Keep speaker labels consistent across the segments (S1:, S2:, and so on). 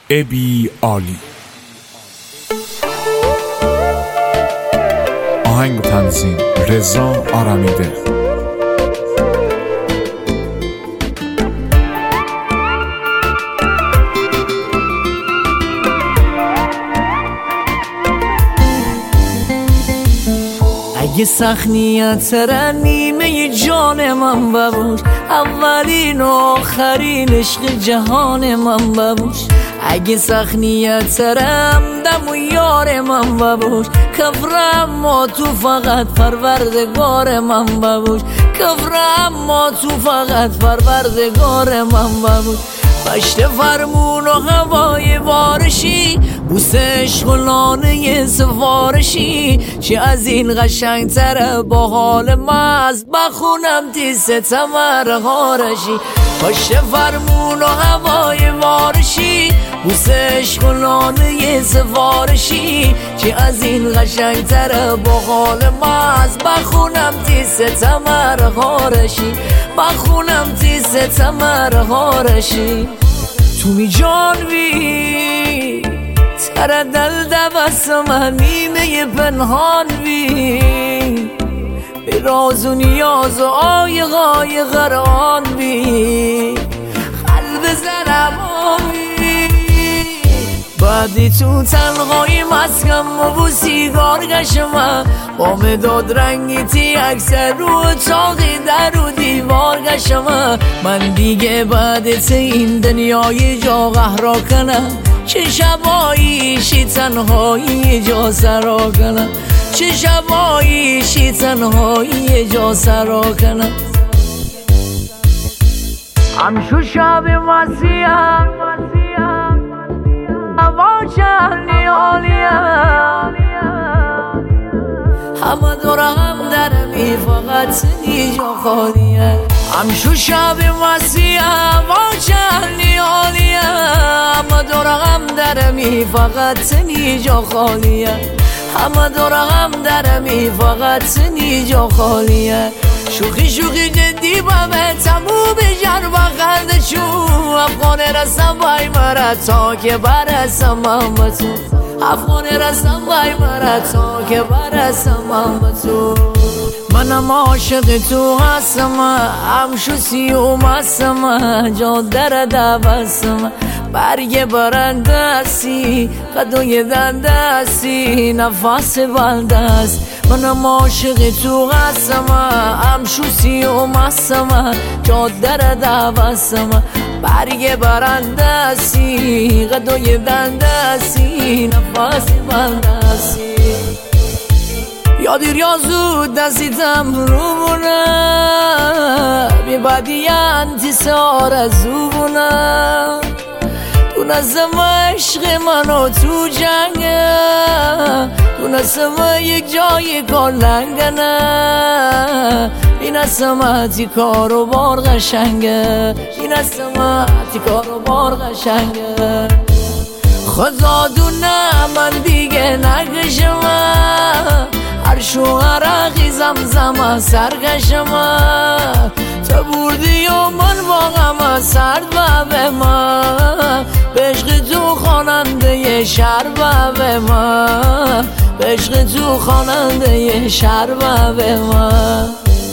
S1: ابی عالی. آهنگ و تنظیم رضا آرمیده.
S2: اگه سخت نیت نیمه جان من ببوش، اولین و آخرین عشق جهان من ببوش. اگه سخت نیت دم و یار من ببوش، کفرم ما تو فقط پروردگار من ببوش. کفرم ما تو فقط پروردگار من ببوش. پشت فرمون و هوای بارشی، بوسه عشق و لانه سفارشی، چی از این قشنگ تره با حال مست بخونم تیسه تمر هارشی. پشت فرمون و هوای بارشی، بوسه عشق و لانه سفارشی، چی از این قشنگ تره با حال مست بخونم تیسه تمر هارشی. بخونم تیسه تمر هارشی. تو می جانوی تر دل دبستم نیمه پنهان وی، به راز و نیاز و آیقای غران بی قلب زنم آوی. بعدی تو تنهایی مسکم و بو سیگار گشم، با مداد رنگی تی اکثر رو چاقی در و دیوار گشم. من دیگه بعدت این دنیای جا قهرا کنم، چه شباییشی تنهایی جا سرا کنم. چه شباییشی تنهایی جا سرا کنم. همشو شب مسیحم هوا چهلی عالیم، همه دورم درمی فقط نیجا خالیه. همشو شب مسیحم هوا چهلی عالیم، همه دورم درمی فقط نیجا خالیه. همه دورم درمی فقط نیجا خالیه. شوخی شوخی جدی بابه تموم بجر بخلد شو، افغان رسم بای مرد تا که برسم محمد تو. افغان رسم بای مرد تا که برسم محمد تو. منم عاشق تو هستم، همشو سیوم هستم، جا در دبستم. برگ برندستی قدوی دندستی نفس بلدست. منم عاشق تو هستم، همشو سیوم هستم، جا در دبستم. برگ برندستی قدوی دندستی نفس بلدستی. یا دیر یا زود دستیتم رو بونه، بی بدی انتصار از او بونه. دونستم عشق منو تو جنگه، دونستم یک جای کار لنگه نه. بینستم اتی کار و بار قشنگه، بینستم اتی کار و بار قشنگه. خدا دونه من دیگه نگشم، هر شوهر عقی زمزم سرگشم. تو بردی و من واقعا سرد به من، به عشق تو خواننده شهر به من، به عشق تو خواننده شهر به من.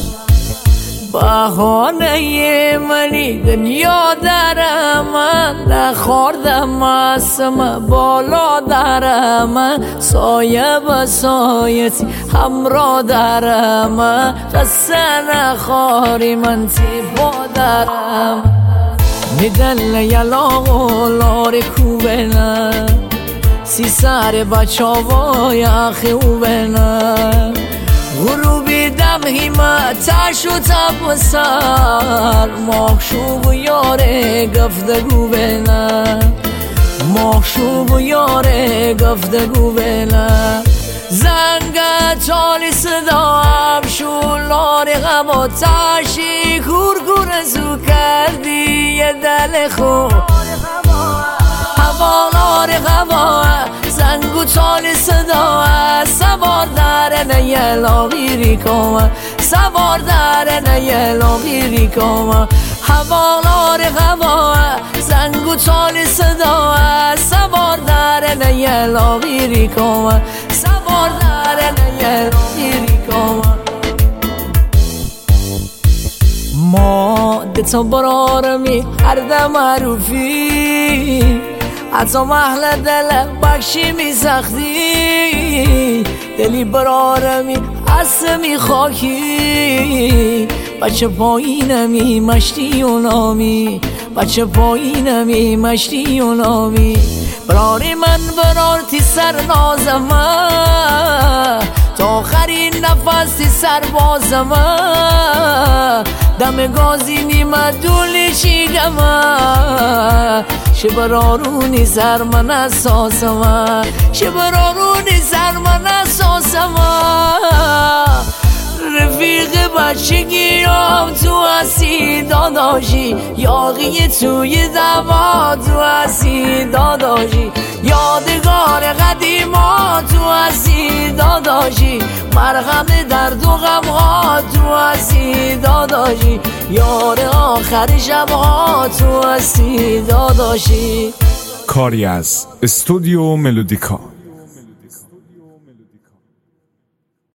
S2: بهانه منی دنیا درم، نخوردم اسم بالا درم. سایه به سایتی همراه درم، قصه نخوری من تی با درم. میدل یلاغ و لار کوبنه، سی سر بچه وای خوبنه. غروبی دم همتش و تب سر، مخشوب و یاره گفتگو بینه، مخشوب و یاره گفتگو بینه. زنگ تالی صدا افشولار غم و تشی، کورکور زو کردی یه دل خوب. هوالار هوا زنگو تالی صدا، سوار در نیه لاغیری کامه، سوار در نیه لاغیری کامه. هوالار هوا زنگ و تال صدا سوار در نیلاقی ریکام سوار در نیلاقی ریکام ما دتا برارمی هر دم معروفی حتی محل دل بخشی می سختی دلی برارمی می خاکی بچه پایینمی مشتی و نامی بچه پایینمی مشتی و نامی براری من برارتی سر نازمه تا آخرین نفس تی سر بازمه دم گازی نیمه دولی چی گمه شبرارونی سر من اساسمه شبرارونی سر من اساسمه رفیق بچگیام تو هستی داداشی یاقی توی دوا تو هستی داداشی یادگار قدیما تو هستی داداشی مرهم درد و غمها تو هستی داداشی یار آخر شبها تو هستی داداشی.
S1: کاری از استودیو ملودیکا.